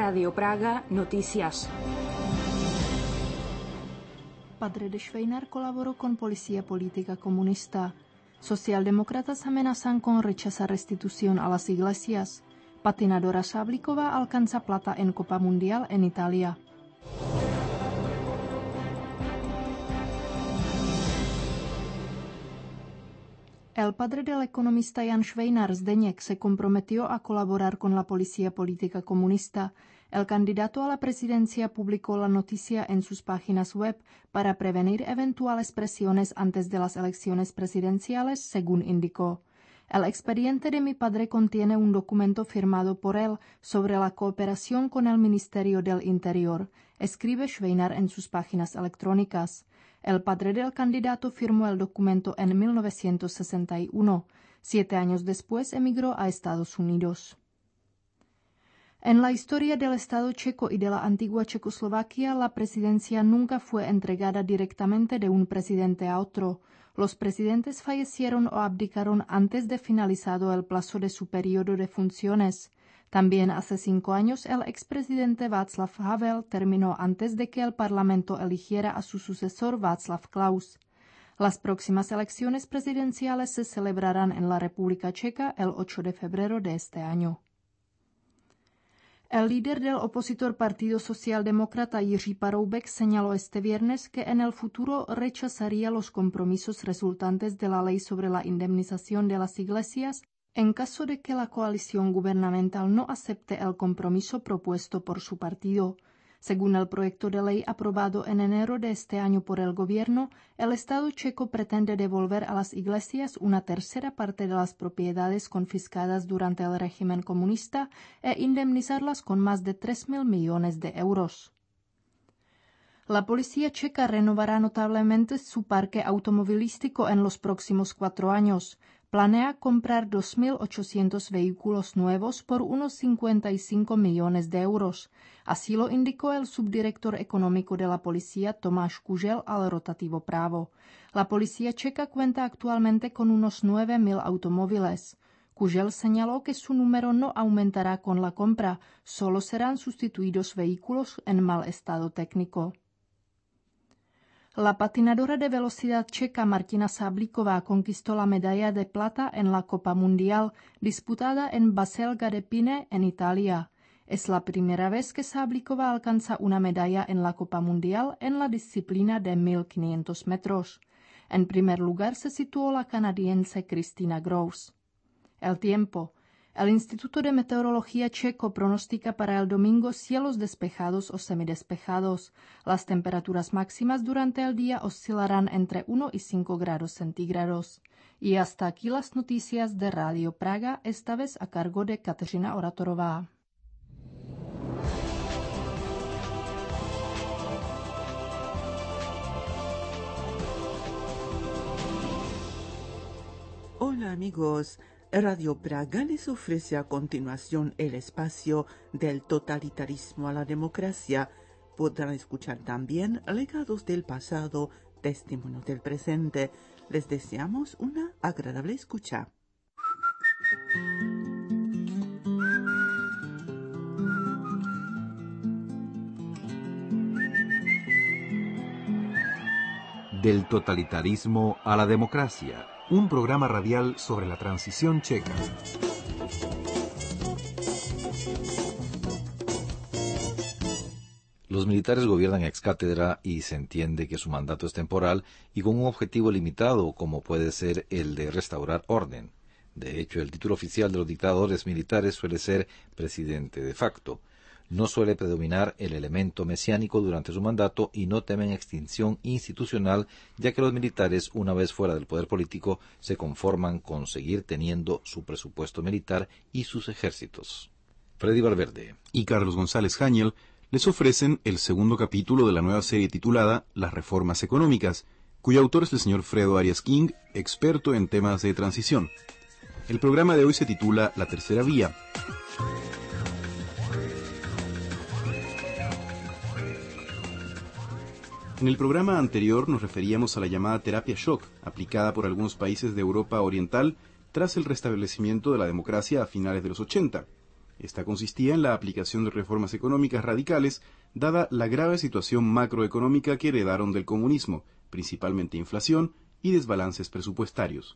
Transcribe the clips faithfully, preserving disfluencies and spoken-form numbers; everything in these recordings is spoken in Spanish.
Radio Praga Noticias. Padre de Švejnar colaboró con Policía Política Comunista. Socialdemócratas amenazan con rechazar restitución a las iglesias. Patinadora Sáblikova alcanza plata en Copa Mundial en Italia. El padre del economista Jan Švejnar, Zdeněk, se comprometió a colaborar con la Policía Política Comunista. El candidato a la presidencia publicó la noticia en sus páginas web para prevenir eventuales presiones antes de las elecciones presidenciales, según indicó. El expediente de mi padre contiene un documento firmado por él sobre la cooperación con el Ministerio del Interior, escribe Švejnar en sus páginas electrónicas. El padre del candidato firmó el documento en mil novecientos sesenta y uno. Siete años después emigró a Estados Unidos. En la historia del Estado checo y de la antigua Checoslovaquia, la presidencia nunca fue entregada directamente de un presidente a otro. Los presidentes fallecieron o abdicaron antes de finalizado el plazo de su periodo de funciones. También hace cinco años el expresidente Václav Havel terminó antes de que el Parlamento eligiera a su sucesor Václav Klaus. Las próximas elecciones presidenciales se celebrarán en la República Checa el ocho de febrero de este año. El líder del opositor Partido Socialdemócrata Jiří Paroubek señaló este viernes que en el futuro rechazaría los compromisos resultantes de la ley sobre la indemnización de las iglesias en caso de que la coalición gubernamental no acepte el compromiso propuesto por su partido. Según el proyecto de ley aprobado en enero de este año por el gobierno, el Estado checo pretende devolver a las iglesias una tercera parte de las propiedades confiscadas durante el régimen comunista e indemnizarlas con más de tres mil millones de euros. La policía checa renovará notablemente su parque automovilístico en los próximos cuatro años. Planea comprar dos mil ochocientos vehículos nuevos por unos cincuenta y cinco millones de euros. Así lo indicó el subdirector económico de la policía Tomáš Kužel al Rotativo Právo. La policía checa cuenta actualmente con unos nueve mil automóviles. Kužel señaló que su número no aumentará con la compra, solo serán sustituidos vehículos en mal estado técnico. La patinadora de velocidad checa Martina Sáblikova conquistó la medalla de plata en la Copa Mundial, disputada en Basel Gardepine, en Italia. Es la primera vez que Sáblikova alcanza una medalla en la Copa Mundial en la disciplina de mil quinientos metros. En primer lugar se situó la canadiense Kristina Gross. El tiempo. El Instituto de Meteorología checo pronostica para el domingo cielos despejados o semidespejados. Las temperaturas máximas durante el día oscilarán entre uno y cinco grados centígrados. Y hasta aquí las noticias de Radio Praga, esta vez a cargo de Kateřina Oratorová. Hola amigos. Radio Praga les ofrece a continuación el espacio del totalitarismo a la democracia. Podrán escuchar también legados del pasado, testimonios del presente. Les deseamos una agradable escucha. Del totalitarismo a la democracia. Un programa radial sobre la transición checa. Los militares gobiernan ex cátedra y se entiende que su mandato es temporal y con un objetivo limitado, como puede ser el de restaurar orden. De hecho, el título oficial de los dictadores militares suele ser presidente de facto. No suele predominar el elemento mesiánico durante su mandato y no temen extinción institucional, ya que los militares, una vez fuera del poder político, se conforman con seguir teniendo su presupuesto militar y sus ejércitos. Freddy Valverde y Carlos González Hañel les ofrecen el segundo capítulo de la nueva serie titulada Las Reformas Económicas, cuyo autor es el señor Fredo Arias King, experto en temas de transición. El programa de hoy se titula La Tercera Vía. En el programa anterior nos referíamos a la llamada terapia shock, aplicada por algunos países de Europa Oriental tras el restablecimiento de la democracia a finales de los ochenta. Esta consistía en la aplicación de reformas económicas radicales, dada la grave situación macroeconómica que heredaron del comunismo, principalmente inflación y desbalances presupuestarios.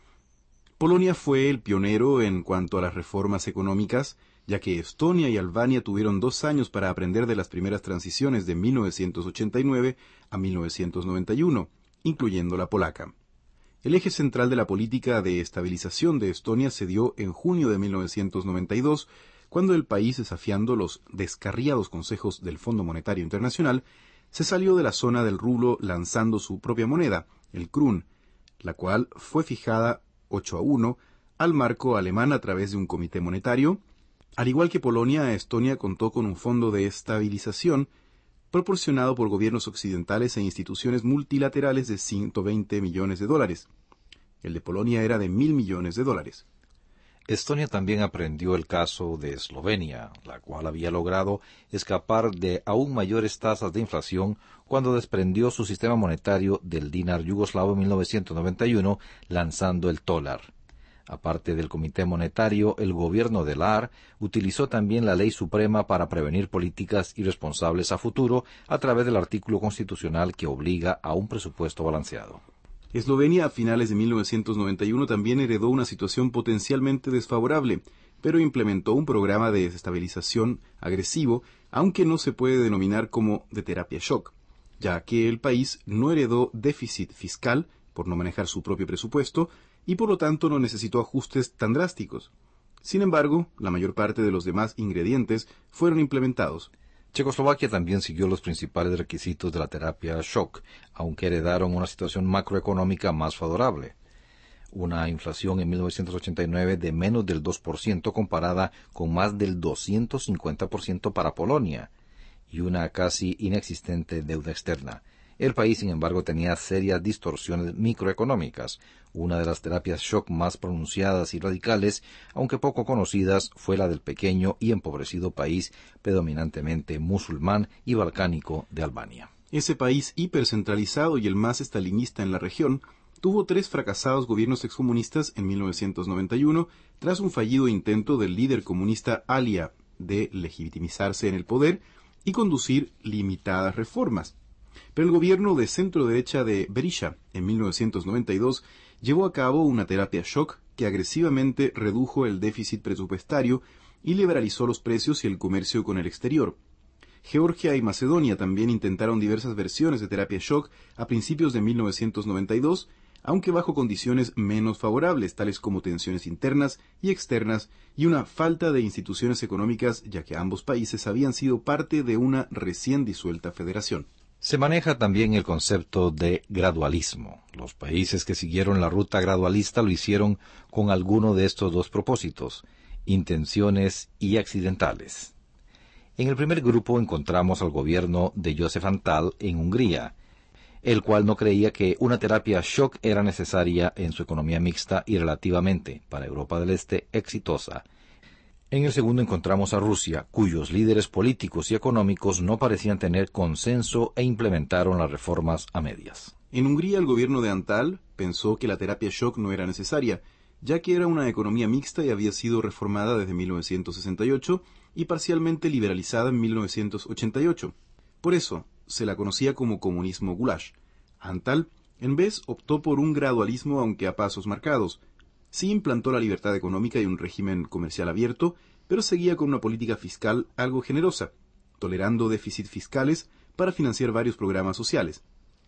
Polonia fue el pionero en cuanto a las reformas económicas, ya que Estonia y Albania tuvieron dos años para aprender de las primeras transiciones de mil novecientos ochenta y nueve a mil novecientos noventa y uno, incluyendo la polaca. El eje central de la política de estabilización de Estonia se dio en junio de mil novecientos noventa y dos, cuando el país, desafiando los descarriados consejos del Fondo Monetario Internacional, se salió de la zona del rublo lanzando su propia moneda, el Krone, la cual fue fijada ocho a uno al marco alemán a través de un comité monetario. Al igual que Polonia, Estonia contó con un fondo de estabilización proporcionado por gobiernos occidentales e instituciones multilaterales de ciento veinte millones de dólares. El de Polonia era de mil millones de dólares. Estonia también aprendió el caso de Eslovenia, la cual había logrado escapar de aún mayores tasas de inflación cuando desprendió su sistema monetario del dinar yugoslavo en mil novecientos noventa y uno, lanzando el tolar. Aparte del Comité Monetario, el gobierno de la A R utilizó también la Ley Suprema para prevenir políticas irresponsables a futuro a través del artículo constitucional que obliga a un presupuesto balanceado. Eslovenia a finales de mil novecientos noventa y uno también heredó una situación potencialmente desfavorable, pero implementó un programa de desestabilización agresivo, aunque no se puede denominar como de terapia shock, ya que el país no heredó déficit fiscal por no manejar su propio presupuesto y por lo tanto no necesitó ajustes tan drásticos. Sin embargo, la mayor parte de los demás ingredientes fueron implementados. Checoslovaquia también siguió los principales requisitos de la terapia shock, aunque heredaron una situación macroeconómica más favorable. Una inflación en mil novecientos ochenta y nueve de menos del dos por ciento comparada con más del doscientos cincuenta por ciento para Polonia, y una casi inexistente deuda externa. El país, sin embargo, tenía serias distorsiones microeconómicas. Una de las terapias shock más pronunciadas y radicales, aunque poco conocidas, fue la del pequeño y empobrecido país predominantemente musulmán y balcánico de Albania. Ese país hipercentralizado y el más estalinista en la región tuvo tres fracasados gobiernos excomunistas en mil novecientos noventa y uno tras un fallido intento del líder comunista Alia de legitimizarse en el poder y conducir limitadas reformas. Pero el gobierno de centro-derecha de Berisha, en mil novecientos noventa y dos, llevó a cabo una terapia shock que agresivamente redujo el déficit presupuestario y liberalizó los precios y el comercio con el exterior. Georgia y Macedonia también intentaron diversas versiones de terapia shock a principios de mil novecientos noventa y dos, aunque bajo condiciones menos favorables, tales como tensiones internas y externas y una falta de instituciones económicas, ya que ambos países habían sido parte de una recién disuelta federación. Se maneja también el concepto de gradualismo. Los países que siguieron la ruta gradualista lo hicieron con alguno de estos dos propósitos, intenciones y accidentales. En el primer grupo encontramos al gobierno de Joseph Antall en Hungría, el cual no creía que una terapia shock era necesaria en su economía mixta y relativamente, para Europa del Este, exitosa. En el segundo encontramos a Rusia, cuyos líderes políticos y económicos no parecían tener consenso e implementaron las reformas a medias. En Hungría, el gobierno de Antall pensó que la terapia shock no era necesaria, ya que era una economía mixta y había sido reformada desde mil novecientos sesenta y ocho y parcialmente liberalizada en mil novecientos ochenta y ocho. Por eso, se la conocía como comunismo goulash. Antall, en vez, optó por un gradualismo aunque a pasos marcados. Sí implantó la libertad económica y un régimen comercial abierto, pero seguía con una política fiscal algo generosa, tolerando déficits fiscales para financiar varios programas sociales.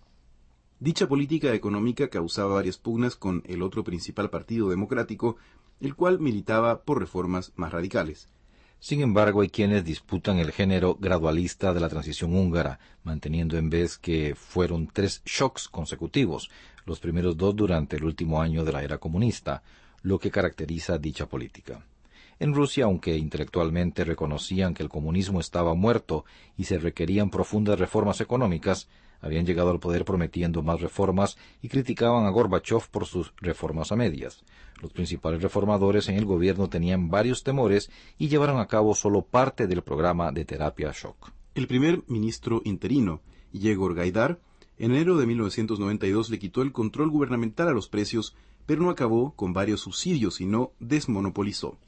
Dicha política económica causaba varias pugnas con el otro principal partido democrático, el cual militaba por reformas más radicales. Sin embargo, hay quienes disputan el género gradualista de la transición húngara, manteniendo en vez que fueron tres shocks consecutivos, los primeros dos durante el último año de la era comunista, lo que caracteriza dicha política. En Rusia, aunque intelectualmente reconocían que el comunismo estaba muerto y se requerían profundas reformas económicas, habían llegado al poder prometiendo más reformas y criticaban a Gorbachev por sus reformas a medias. Los principales reformadores en el gobierno tenían varios temores y llevaron a cabo solo parte del programa de terapia shock. El primer ministro interino, Yegor Gaidar, en enero de mil novecientos noventa y dos le quitó el control gubernamental a los precios, pero no acabó con varios subsidios, sino desmonopolizó.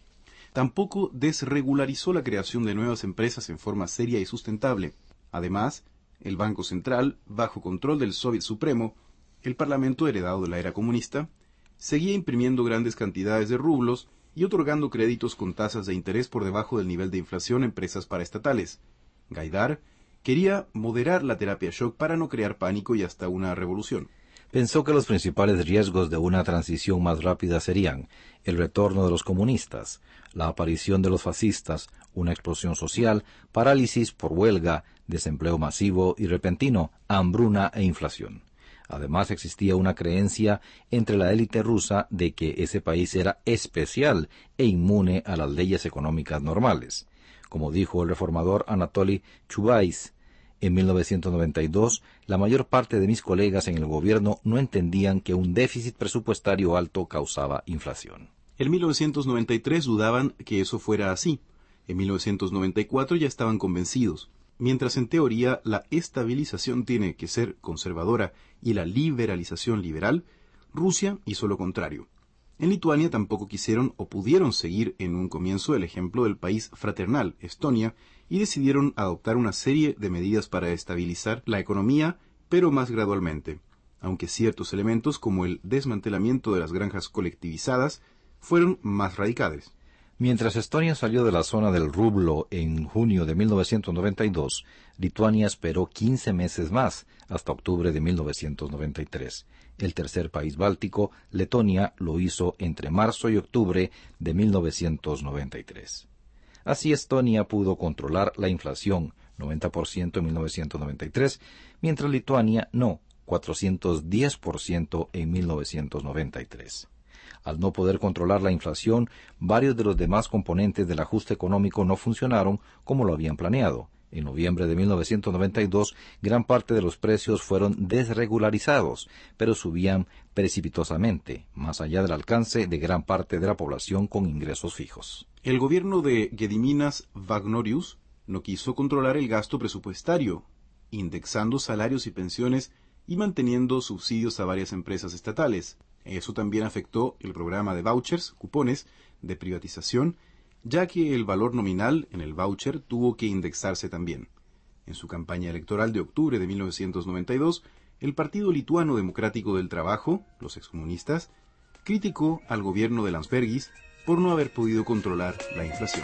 Tampoco desregularizó la creación de nuevas empresas en forma seria y sustentable. Además, el Banco Central, bajo control del Soviet Supremo, el Parlamento heredado de la era comunista, seguía imprimiendo grandes cantidades de rublos y otorgando créditos con tasas de interés por debajo del nivel de inflación a empresas paraestatales. Gaidar quería moderar la terapia shock para no crear pánico y hasta una revolución. Pensó que los principales riesgos de una transición más rápida serían el retorno de los comunistas, la aparición de los fascistas, una explosión social, parálisis por huelga, desempleo masivo y repentino, hambruna e inflación. Además, existía una creencia entre la élite rusa de que ese país era especial e inmune a las leyes económicas normales. Como dijo el reformador Anatoly Chubais, en mil novecientos noventa y dos, la mayor parte de mis colegas en el gobierno no entendían que un déficit presupuestario alto causaba inflación. En mil novecientos noventa y tres dudaban que eso fuera así. En mil novecientos noventa y cuatro ya estaban convencidos. Mientras en teoría la estabilización tiene que ser conservadora y la liberalización liberal, Rusia hizo lo contrario. En Lituania tampoco quisieron o pudieron seguir en un comienzo el ejemplo del país fraternal, Estonia, y decidieron adoptar una serie de medidas para estabilizar la economía, pero más gradualmente, aunque ciertos elementos como el desmantelamiento de las granjas colectivizadas fueron más radicales. Mientras Estonia salió de la zona del rublo en junio de mil novecientos noventa y dos, Lituania esperó quince meses más, hasta octubre de mil novecientos noventa y tres. El tercer país báltico, Letonia, lo hizo entre marzo y octubre de mil novecientos noventa y tres. Así Estonia pudo controlar la inflación, noventa por ciento en mil novecientos noventa y tres, mientras Lituania no, cuatrocientos diez por ciento en mil novecientos noventa y tres. Al no poder controlar la inflación, varios de los demás componentes del ajuste económico no funcionaron como lo habían planeado. En noviembre de mil novecientos noventa y dos, gran parte de los precios fueron desregularizados, pero subían precipitosamente, más allá del alcance de gran parte de la población con ingresos fijos. El gobierno de Gediminas Vagnorius no quiso controlar el gasto presupuestario, indexando salarios y pensiones y manteniendo subsidios a varias empresas estatales. Eso también afectó el programa de vouchers, cupones, de privatización, ya que el valor nominal en el voucher tuvo que indexarse también. En su campaña electoral de octubre de mil novecientos noventa y dos, el Partido Lituano Democrático del Trabajo, los excomunistas, criticó al gobierno de Landsbergis por no haber podido controlar la inflación.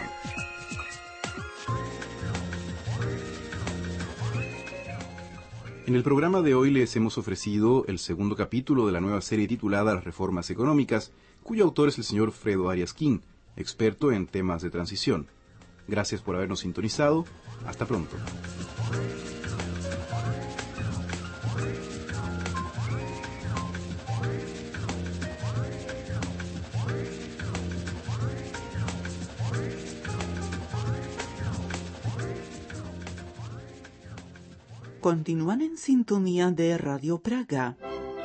En el programa de hoy les hemos ofrecido el segundo capítulo de la nueva serie titulada Las Reformas Económicas, cuyo autor es el señor Fredo Arias King, experto en temas de transición. Gracias por habernos sintonizado. Hasta pronto. Continúan en sintonía de Radio Praga.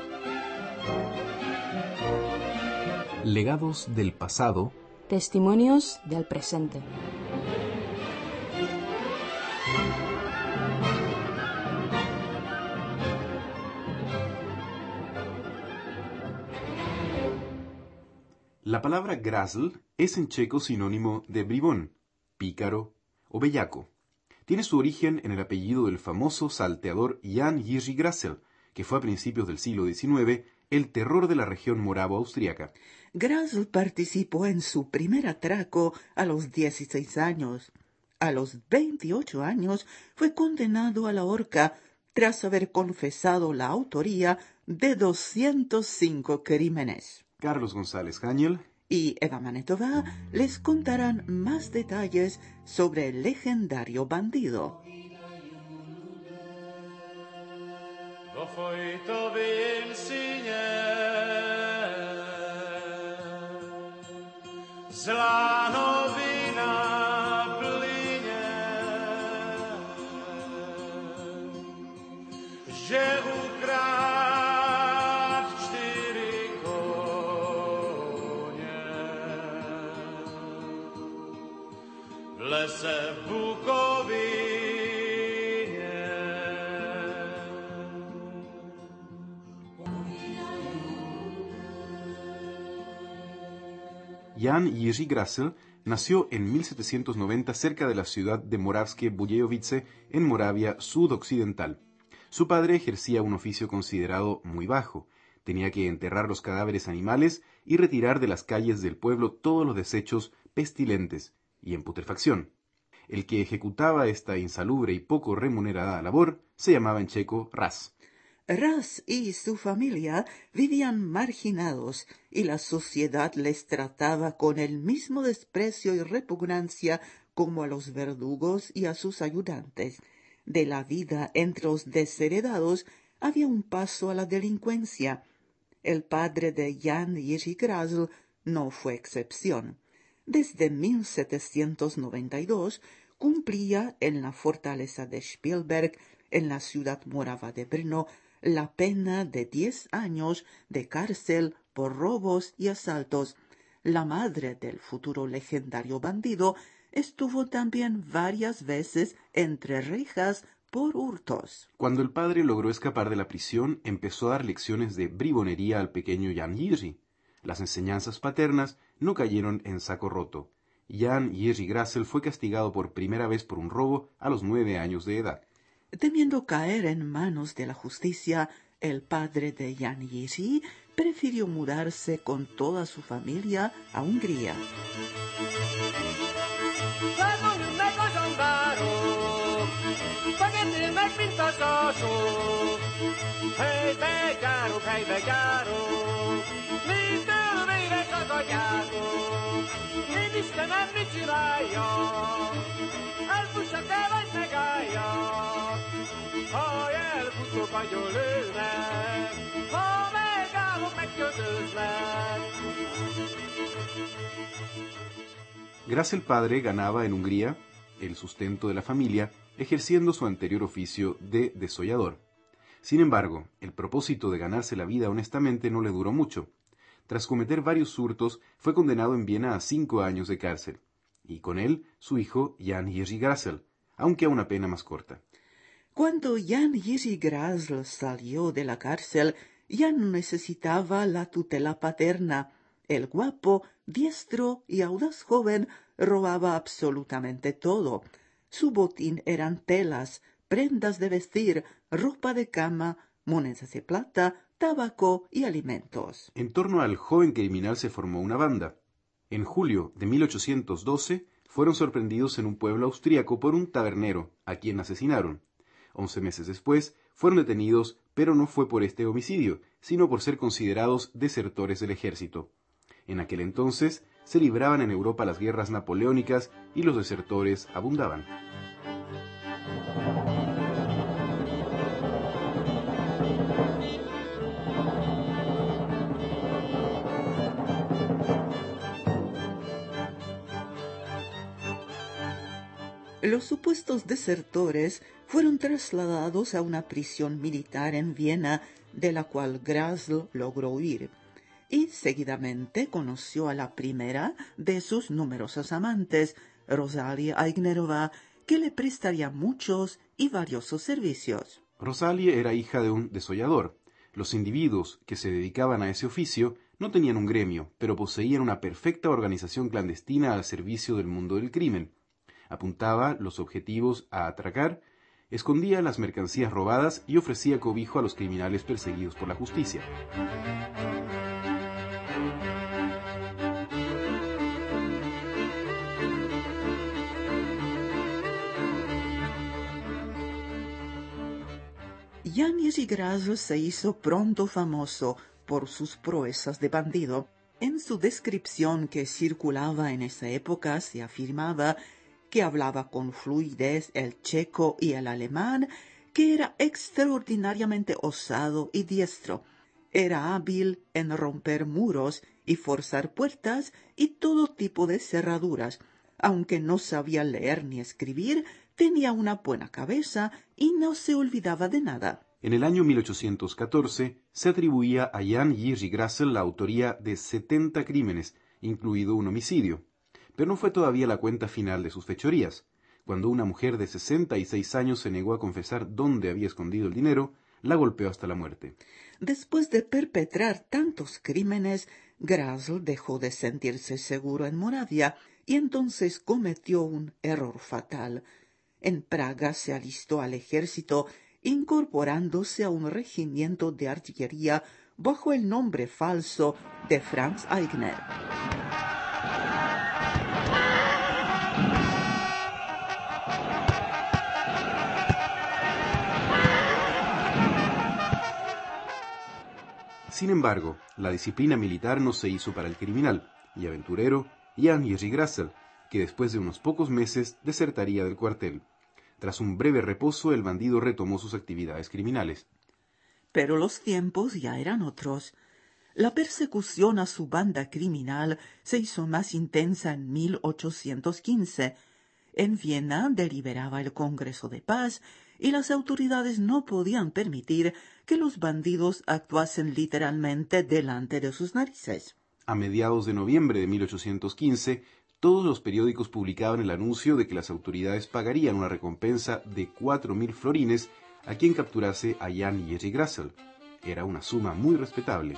Legados del pasado. Testimonios del presente. La palabra grasl es en checo sinónimo de bribón, pícaro o bellaco. Tiene su origen en el apellido del famoso salteador Jan Jiří Grasl, que fue a principios del siglo diecinueve el terror de la región moravo-austríaca. Grasl participó en su primer atraco a los dieciséis años. A los veintiocho años fue condenado a la horca tras haber confesado la autoría de doscientos cinco crímenes. Carlos González Haniel y Eva Manetova les contarán más detalles sobre el legendario bandido. lese v Bukovině. Jan Jiří Grassel nació en mil setecientos noventa cerca de la ciudad de Moravské Budějovice, en Moravia sudoccidental. Su padre ejercía un oficio considerado muy bajo. Tenía que enterrar los cadáveres animales y retirar de las calles del pueblo todos los desechos pestilentes y en putrefacción. El que ejecutaba esta insalubre y poco remunerada labor se llamaba en checo ras. Ras y su familia vivían marginados y la sociedad les trataba con el mismo desprecio y repugnancia como a los verdugos y a sus ayudantes. De la vida entre los desheredados había un paso a la delincuencia. El padre de Jan Jiří Grassel no fue excepción. Desde mil setecientos noventa y dos cumplía en la fortaleza de Spielberg, en la ciudad morava de Brno, la pena de diez años de cárcel por robos y asaltos. La madre del futuro legendario bandido estuvo también varias veces entre rejas por hurtos. Cuando el padre logró escapar de la prisión, empezó a dar lecciones de bribonería al pequeño Jan Jiří. Las enseñanzas paternas no cayeron en saco roto. Jan Jiří Grassel fue castigado por primera vez por un robo a los nueve años de edad. Temiendo caer en manos de la justicia, el padre de Jan Jiří prefirió mudarse con toda su familia a Hungría. Grassel padre ganaba en Hungría el sustento de la familia, ejerciendo su anterior oficio de desollador. Sin embargo, el propósito de ganarse la vida honestamente no le duró mucho. Tras cometer varios hurtos, fue condenado en Viena a cinco años de cárcel, y con él su hijo Jan Jiří Grassel, aunque a una pena más corta. Cuando Jan Jiří Grassel salió de la cárcel, ya no necesitaba la tutela paterna. El guapo, diestro y audaz joven robaba absolutamente todo. Su botín eran telas, prendas de vestir, ropa de cama, monedas de plata, tabaco y alimentos. En torno al joven criminal se formó una banda. En julio de mil ochocientos doce fueron sorprendidos en un pueblo austríaco por un tabernero, a quien asesinaron. Once meses después fueron detenidos, pero no fue por este homicidio, sino por ser considerados desertores del ejército. En aquel entonces se libraban en Europa las guerras napoleónicas y los desertores abundaban. Los supuestos desertores fueron trasladados a una prisión militar en Viena, de la cual Grassel logró huir, y seguidamente conoció a la primera de sus numerosas amantes, Rosalie Eignerová, que le prestaría muchos y valiosos servicios. Rosalie era hija de un desollador. Los individuos que se dedicaban a ese oficio no tenían un gremio, pero poseían una perfecta organización clandestina al servicio del mundo del crimen. Apuntaba los objetivos a atracar, escondía las mercancías robadas y ofrecía cobijo a los criminales perseguidos por la justicia. Jan Jiří Grassel se hizo pronto famoso por sus proezas de bandido. En su descripción que circulaba en esa época se afirmaba que hablaba con fluidez el checo y el alemán, que era extraordinariamente osado y diestro. Era hábil en romper muros y forzar puertas y todo tipo de cerraduras. Aunque no sabía leer ni escribir, tenía una buena cabeza y no se olvidaba de nada. En el año mil ochocientos catorce se atribuía a Jan Jiří Grassel la autoría de setenta crímenes, incluido un homicidio. Pero no fue todavía la cuenta final de sus fechorías. Cuando una mujer de sesenta y seis años se negó a confesar dónde había escondido el dinero, la golpeó hasta la muerte. Después de perpetrar tantos crímenes, Grasl dejó de sentirse seguro en Moravia y entonces cometió un error fatal. En Praga se alistó al ejército, incorporándose a un regimiento de artillería bajo el nombre falso de Franz Aigner. Sin embargo, la disciplina militar no se hizo para el criminal y aventurero Jan Jiří Grasl, que después de unos pocos meses desertaría del cuartel. Tras un breve reposo, el bandido retomó sus actividades criminales. Pero los tiempos ya eran otros. La persecución a su banda criminal se hizo más intensa en mil ochocientos quince. En Viena deliberaba el Congreso de Paz y las autoridades no podían permitir que los bandidos actuasen literalmente delante de sus narices. A mediados de noviembre de mil ochocientos quince, todos los periódicos publicaban el anuncio de que las autoridades pagarían una recompensa de cuatro mil florines a quien capturase a Jan Jiří Grasl. Era una suma muy respetable.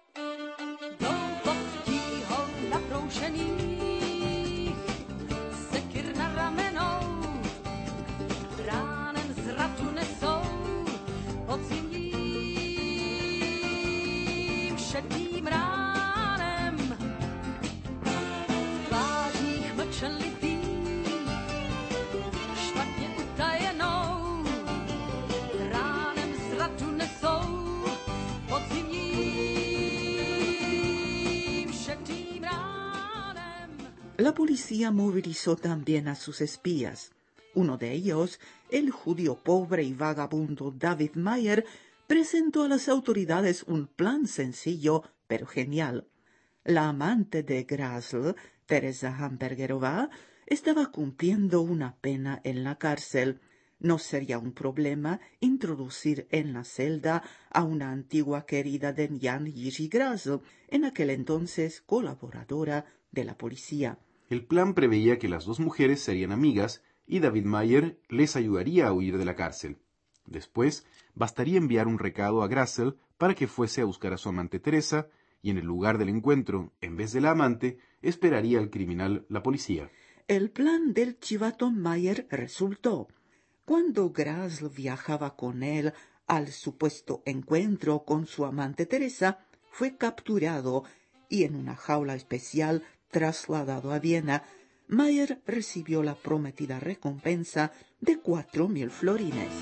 La policía movilizó también a sus espías. Uno de ellos, el judío pobre y vagabundo David Mayer, presentó a las autoridades un plan sencillo pero genial. La amante de Grasl, Teresa Hamburgerova, estaba cumpliendo una pena en la cárcel. No sería un problema introducir en la celda a una antigua querida de Jan Jiří Grasl, en aquel entonces colaboradora de la policía. El plan preveía que las dos mujeres serían amigas y David Mayer les ayudaría a huir de la cárcel. Después, bastaría enviar un recado a Grasl para que fuese a buscar a su amante Teresa y en el lugar del encuentro, en vez de la amante, esperaría al criminal la policía. El plan del chivato Mayer resultó. Cuando Grasl viajaba con él al supuesto encuentro con su amante Teresa, fue capturado y en una jaula especial trasladado a Viena. Mayer recibió la prometida recompensa de cuatro mil florines.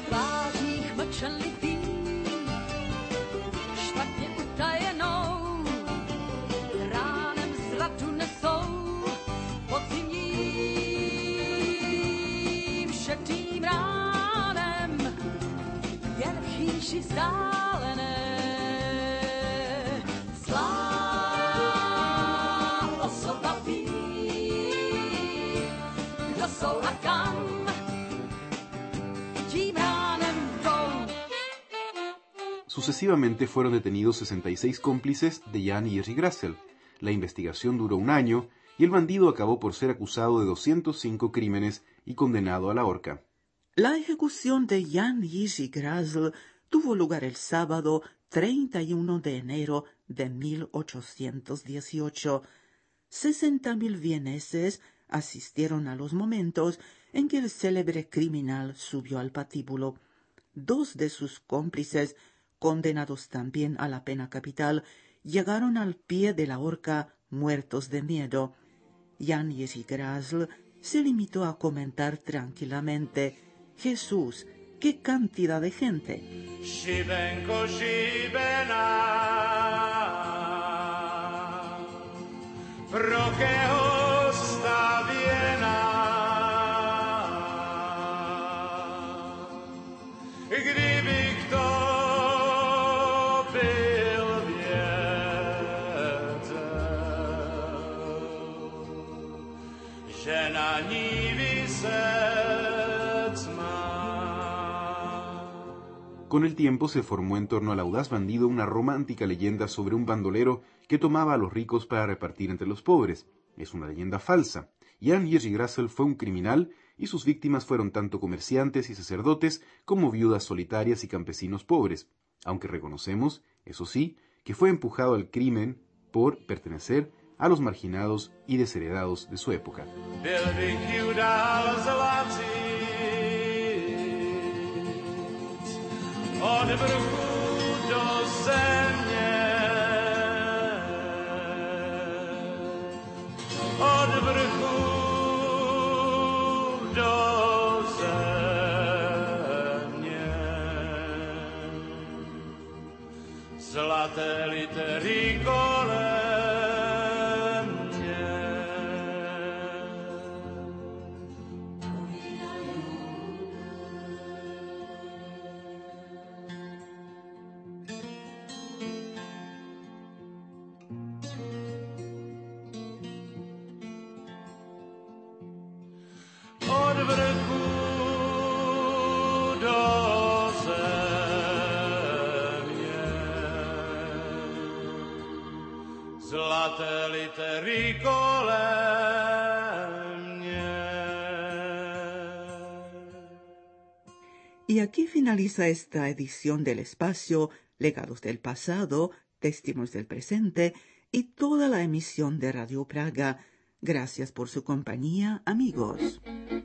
Sucesivamente fueron detenidos sesenta y seis cómplices de Jan Jiří Grasl. La investigación duró un año y el bandido acabó por ser acusado de doscientos cinco crímenes y condenado a la horca. La ejecución de Jan Jiří Grasl tuvo lugar el sábado treinta y uno de enero de mil ochocientos dieciocho. Sesenta mil vieneses asistieron a los momentos en que el célebre criminal subió al patíbulo. Dos de sus cómplices, condenados también a la pena capital, llegaron al pie de la horca muertos de miedo. Jan Jiří Grasl se limitó a comentar tranquilamente: «Jesús, qué cantidad de gente». Šibenko, šibena, prokého stavěna, kdyby kto byl věděl, že na ní visec má. Con el tiempo se formó en torno al audaz bandido una romántica leyenda sobre un bandolero que tomaba a los ricos para repartir entre los pobres. Es una leyenda falsa. Jan Jiří Grasl fue un criminal y sus víctimas fueron tanto comerciantes y sacerdotes como viudas solitarias y campesinos pobres, aunque reconocemos, eso sí, que fue empujado al crimen por pertenecer a los marginados y desheredados de su época. Byl bych ji dal zlatit od vrchu do země, od vrchu do země. Zlaté litery kolem mě. Od vrchu do země. Zlaté litery kolem mě. Y aquí finaliza esta edición del espacio Legados del Pasado, Testimonios del Presente y toda la emisión de Radio Praga. Gracias por su compañía, amigos.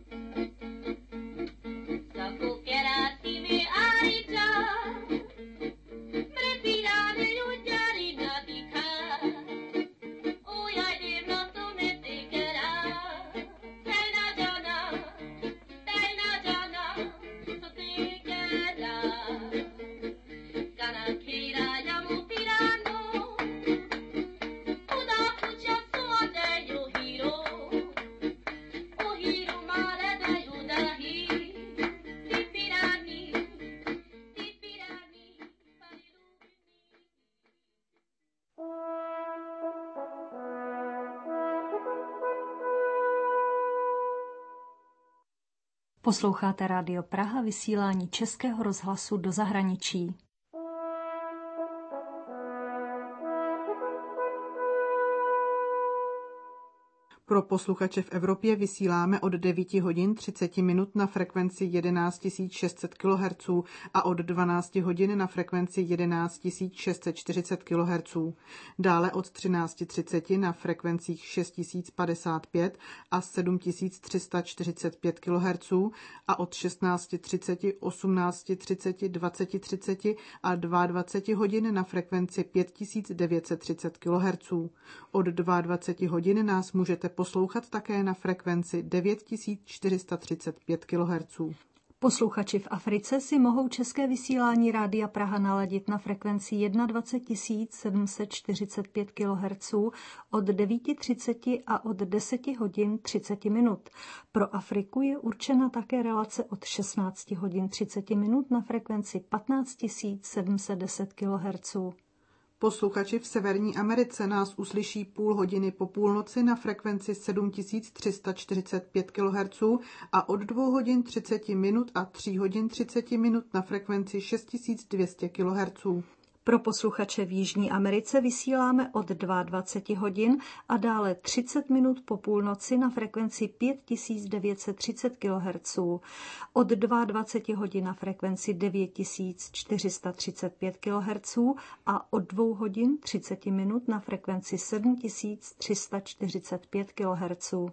Posloucháte Rádio Praha, vysílání Českého rozhlasu do zahraničí. Pro posluchače v Evropě vysíláme od devět hodin třicet minut na frekvenci jedenáct tisíc šest set kilohertzů a od dvanáct hodin na frekvenci jedenáct tisíc šest set čtyřicet kilohertzů. Dále od třináct třicet na frekvencích šest tisíc padesát pět a sedm tisíc tři sta čtyřicet pět kilohertzů a od šestnáct třicet, osmnáct třicet, dvacet třicet a dvacet dva hodin na frekvenci pět tisíc devět set třicet kilohertzů. Od dvacet dva hodin nás můžete poslouchat také na frekvenci devět tisíc čtyři sta třicet pět kilohertzů. Posluchači v Africe si mohou české vysílání Rádia Praha naladit na frekvenci dvacet jedna tisíc sedm set čtyřicet pět kilohertzů od devět třicet a od deset hodin třicet minut. Pro Afriku je určena také relace od šestnáct hodin třicet minut na frekvenci patnáct tisíc sedm set deset kilohertzů. Posluchači v Severní Americe nás uslyší půl hodiny po půlnoci na frekvenci sedm tisíc tři sta čtyřicet pět kilohertzů a od dvou hodin třicet minut a tří hodin třicet minut na frekvenci šest tisíc dvě stě kilohertzů. Pro posluchače v Jižní Americe vysíláme od dvacet dva hodin a dále třicet minut po půlnoci na frekvenci pět tisíc devět set třicet kilohertzů, od dvacet dva hodin na frekvenci devět tisíc čtyři sta třicet pět kilohertzů a od dvou hodin třicet minut na frekvenci sedm tisíc tři sta čtyřicet pět kilohertzů.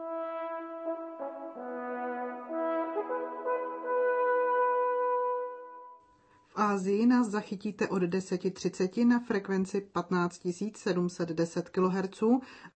V Asii nás zachytíte od deset třicet na frekvenci patnáct tisíc sedm set deset kilohertzů